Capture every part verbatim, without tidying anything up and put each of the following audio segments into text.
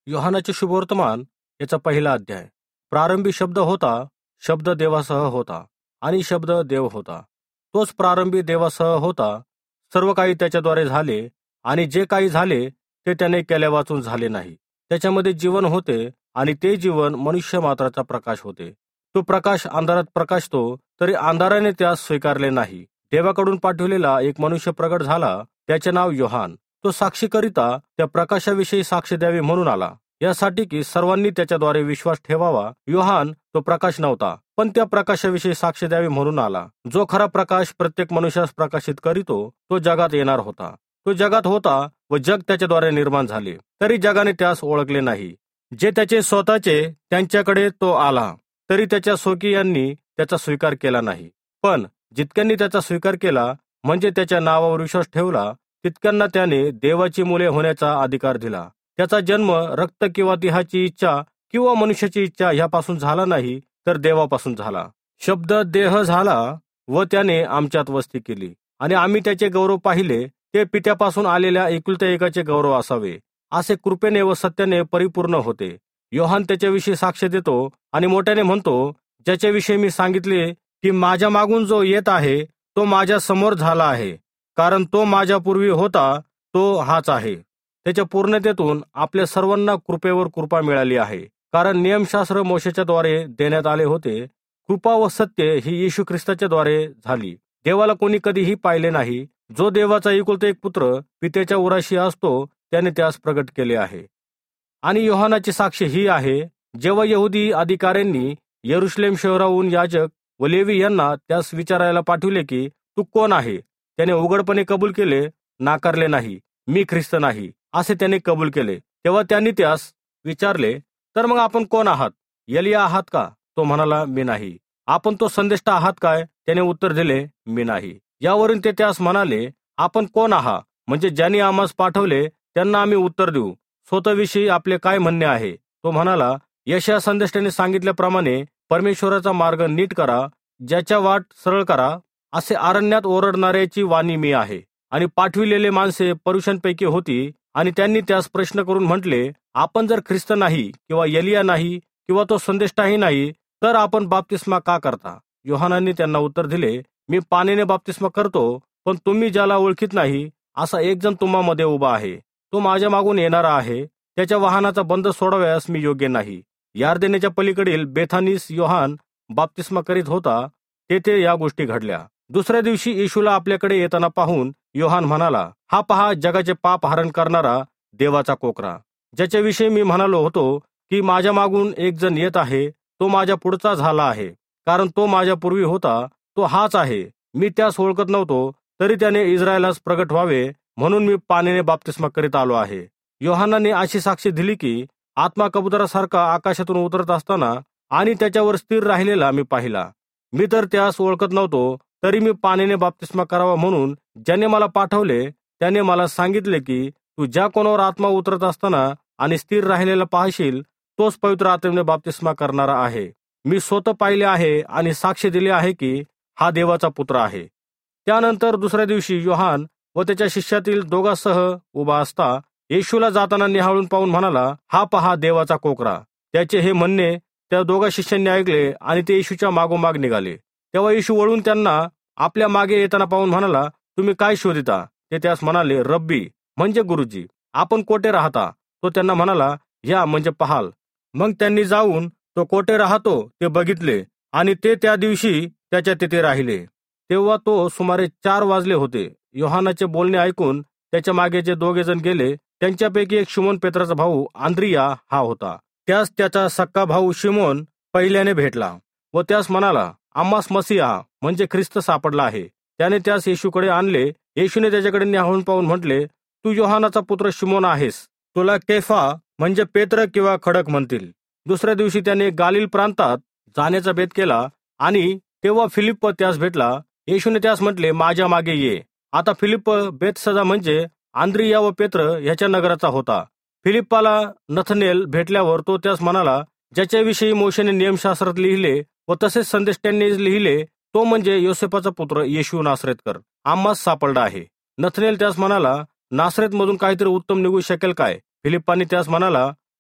योहानाचे शुभवर्तमान याचा पहिला अध्याय. प्रारंभी शब्द होता, शब्द देवासह होता आणि शब्द देव होता. तोच प्रारंभी देवासह होता. सर्व काही त्याच्याद्वारे झाले आणि जे काही झाले ते त्याने केल्या वाचून झाले नाही. त्याच्यामध्ये जीवन होते आणि ते जीवन मनुष्य मात्राचा प्रकाश होते. तो प्रकाश अंधारात प्रकाशतो, तरी अंधाराने त्यास स्वीकारले नाही. देवाकडून पाठवलेला एक मनुष्य प्रगट झाला, त्याचे नाव योहान. तो साक्षीकरिता त्या प्रकाशाविषयी साक्ष द्यावी म्हणून आला, यासाठी की सर्वांनी त्याच्याद्वारे विश्वास ठेवावा. योहान तो प्रकाश नव्हता, पण त्या प्रकाशाविषयी साक्ष द्यावी म्हणून आला. जो खरा प्रकाश प्रत्येक मनुष्यास प्रकाशित करीतो, तो जगात येणार होता. तो जगात होता व जग त्याच्याद्वारे निर्माण झाले, तरी जगाने त्यास ओळखले नाही. जे त्याचे स्वतःचे त्यांच्याकडे तो आला, तरी त्याच्या स्वकीयांनी त्याचा स्वीकार केला नाही. पण जितक्यांनी त्याचा स्वीकार केला, म्हणजे त्याच्या नावावर विश्वास ठेवला, तितक्यांना त्याने देवाची मुले होण्याचा अधिकार दिला. त्याचा जन्म रक्त किंवा देहाची इच्छा किंवा मनुष्याची इच्छा ह्यापासून झाला नाही, तर देवापासून झाला. शब्द देह झाला व त्याने आमच्यात वस्ती केली आणि आम्ही त्याचे गौरव पाहिले. ते पित्यापासून आलेल्या एकुलत्या एकाचे गौरव असावे, असे कृपेने व सत्याने परिपूर्ण होते. योहान त्याच्याविषयी साक्ष देतो आणि मोठ्याने म्हणतो, ज्याच्याविषयी मी सांगितले की माझ्या मागून जो येत आहे तो माझ्या समोर झाला आहे, कारण तो माझ्या पूर्वी होता, तो हाच आहे. त्याच्या पूर्णतेतून आपल्या सर्वांना कृपेवर कृपा मिळाली आहे. कारण नियमशास्त्र मोशेच्या द्वारे देण्यात आले होते, कृपा व सत्य ही येशू ख्रिस्ताच्या द्वारे झाली. देवाला कोणी कधीही पाहिले नाही. जो देवाचा एकुलता एक पुत्र पित्याच्या उराशी असतो, त्याने त्यास प्रगट केले आहे. आणि योहानाची साक्ष ही आहे, जेव्हा यहुदी अधिकाऱ्यांनी यरुशलेम शहराहून याजक व लेवी यांना त्यास विचारायला पाठविले की तू कोण आहे, त्याने उघडपणे कबूल केले, नाकारले नाही. मी ख्रिस्त नाही असे त्याने कबूल केले. तेव्हा त्यांनी त्यास विचारले, तर मग आपण कोण आहात? एलिया आहात का? तो म्हणाला, मी नाही. आपण तो संदेष्टा आहात काय? त्याने उत्तर दिले, मी नाही. यावरून ते त्यास म्हणाले, आपण कोण आहात? म्हणजे ज्यांनी आम्हास पाठवले त्यांना आम्ही उत्तर देऊ. स्वतःविषयी आपले काय म्हणणे आहे? तो म्हणाला, यशया संदेष्टाने सांगितल्याप्रमाणे परमेश्वराचा मार्ग नीट करा, ज्याच्या वाट सरळ करा, असे अरण्यात ओरडणाऱ्याची वाणी मी आहे. आणि पाठविलेले माणसे पुरुषांपैकी होती आणि त्यांनी त्यास प्रश्न करून म्हटले, आपण जर ख्रिस्त नाही किंवा एलिया नाही किंवा तो संदेष्टाही नाही, तर आपण बाप्तिस्मा का करता? योहानाने त्यांना उत्तर दिले, मी पाण्याने बाप्तिस्मा करतो, पण तुम्ही ज्याला ओळखीत नाही असा एक जण तुम्हामध्ये उभा आहे. तो माझ्या मागून येणारा आहे, त्याच्या वाहनाचा बंद सोडव्यास मी योग्य नाही. यार्देनेच्या पलीकडील बेथानीस योहान बाप्तिस्मा करीत होता, तेथे या गोष्टी घडल्या. दुसऱ्या दिवशी येशूला आपल्याकडे येताना पाहून योहान म्हणाला, हा पहा, जगाचे पाप हरण करणारा देवाचा कोकरा, ज्याच्याविषयी मी म्हणालो होतो की माझ्या मागून एक जण येत आहे, तो माझ्या पुढचा झाला आहे, कारण तो माझ्या पूर्वी होता. तो हाच आहे. मी त्यास ओळखत नव्हतो, तरी त्याने इस्रायलास प्रगट व्हावे म्हणून मी पाण्याने बाप्तिस्मा करीत आलो आहे. योहानाने अशी साक्षी दिली की आत्मा कबुतरासारखा आकाशातून उतरत असताना आणि त्याच्यावर स्थिर राहिलेला मी पाहिला. मी तर त्यास ओळखत नव्हतो, तरी मी पाण्याने बाप्तिस्मा करावा म्हणून ज्याने मला पाठवले त्याने मला सांगितले की तू ज्या कोणावर आत्मा उतरत असताना आणि स्थिर राहिलेला पाहशील, तोच पवित्र आत्म्याने बाप्तिस्मा करणारा आहे. मी स्वतः पाहिले आहे आणि साक्ष दिले आहे की हा देवाचा पुत्र आहे. त्यानंतर दुसऱ्या दिवशी योहान व त्याच्या शिष्यातील दोघांसह उभा असता येशूला जाताना निहाळून पाहून म्हणाला, हा पहा, देवाचा कोकरा. त्याचे हे म्हणणे त्या दोघा शिष्यांनी ऐकले आणि ते येशूच्या मागोमाग निघाले. तेव्हा येशू वळून त्यांना आपल्या मागे येताना पाहून म्हणाला, तुम्ही काय शोधिता? ते त्यास म्हणाले, रब्बी म्हणजे गुरुजी, आपण कोठे राहता? तो त्यांना म्हणाला, या म्हणजे पहाल. मग त्यांनी जाऊन तो कोठे राहतो ते बघितले आणि ते त्या दिवशी त्याच्या तिथे राहिले. तेव्हा तो सुमारे चार वाजले होते. योहानाचे बोलणे ऐकून त्याच्या मागे जे दोघे जण गेले, त्यांच्यापैकी एक शिमोन पेत्राचा भाऊ आंद्रिया हा होता. त्यास त्याचा सक्का भाऊ शिमोन पहिल्याने भेटला व त्यास म्हणाला, आम्हास मसीहा म्हणजे ख्रिस्त सापडला आहे. त्याने त्यास येशूकडे आणले. येशूने त्याच्याकडे निहाळून पाहून म्हटले, तू योहानाचा पुत्र शिमोन आहेस. तुला केफा म्हणजे पेत्र किंवा खडक म्हणतील. दुसऱ्या दिवशी त्याने गालिल प्रांतात जाण्याचा बेत केला आणि तेव्हा फिलिप्प त्यास भेटला. येशूने त्यास म्हटले, माझ्या मागे ये. आता फिलिप्प बेथसदा म्हणजे आंद्रिया व पेत्र ह्याच्या नगराचा होता. फिलिप्पाला नथनेल भेटल्यावर तो त्यास म्हणाला, ज्याच्याविषयी मोशेने नियमशास्त्रात लिहिले व तसेच संदेष्टांनी लिहिले, तो म्हणजे योसेफाचा पुत्र येशू नासरेतकर आम्हास सापडला आहे. नथनेल त्यास म्हणाला, नासरेत मधून काहीतरी उत्तम निघू शकेल काय? फिलिप्पाने त्यास म्हणाला,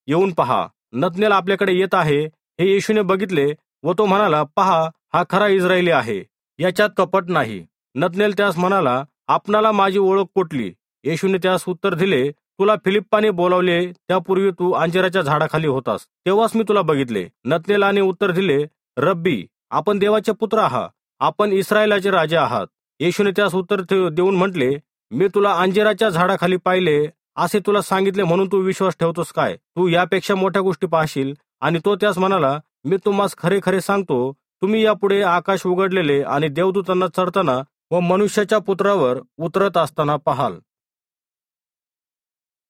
येऊन पहा, नतनेल आपल्याकडे येत आहे हे येशूने बघितले व तो म्हणाला, पहा, हा खरा इस्रायली आहे, याच्यात कपट नाही. नतनेल त्यास म्हणाला, आपणाला माझी ओळख कुठली? येशूने त्यास उत्तर दिले, तुला फिलिप्पाने बोलावले त्यापूर्वी तू अंजिराच्या झाडाखाली होतास, तेव्हाच मी तुला बघितले. नतनेलाने उत्तर दिले, रब्बी, आपण देवाचे पुत्र आहात, आपण इस्रायलाचे राजे आहात. येशूने त्यास उत्तर देऊन म्हटले, मी तुला अंजिराच्या झाडाखाली पाहिले असे तुला सांगितले म्हणून तू विश्वास ठेवतोस काय? तू यापेक्षा मोठ्या गोष्टी पाहशील. आणि तो त्यास म्हणाला, मी तुम्हास खरे खरे सांगतो, तुम्ही यापुढे आकाश उघडलेले आणि देवदूतांना चढताना व मनुष्याच्या पुत्रावर उतरत असताना पाहाल.